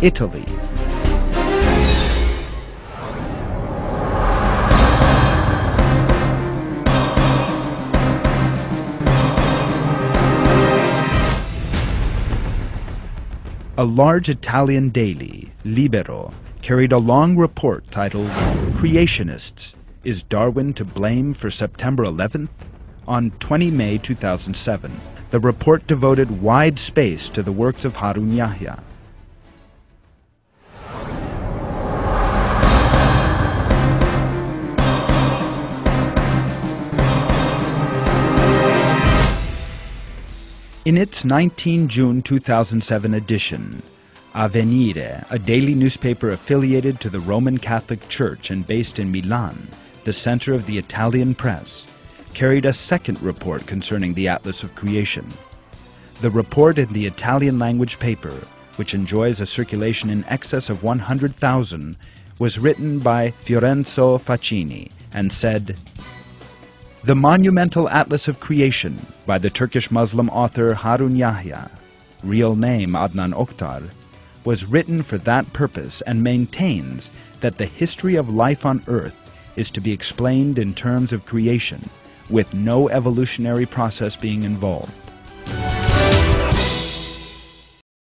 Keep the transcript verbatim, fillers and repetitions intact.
Italy. A large Italian daily, Libero, carried a long report titled Creationists, Is Darwin to Blame for September eleventh? On the twentieth of May two thousand seven. The report devoted wide space to the works of Harun Yahya. In its nineteenth of June two thousand seven edition, Avvenire, a daily newspaper affiliated to the Roman Catholic Church and based in Milan, the center of the Italian press, carried a second report concerning the Atlas of Creation. The report in the Italian-language paper, which enjoys a circulation in excess of one hundred thousand, was written by Fiorenzo Facchini and said, "The monumental Atlas of Creation by the Turkish Muslim author Harun Yahya, real name Adnan Oktar, was written for that purpose and maintains that the history of life on Earth is to be explained in terms of creation, with no evolutionary process being involved.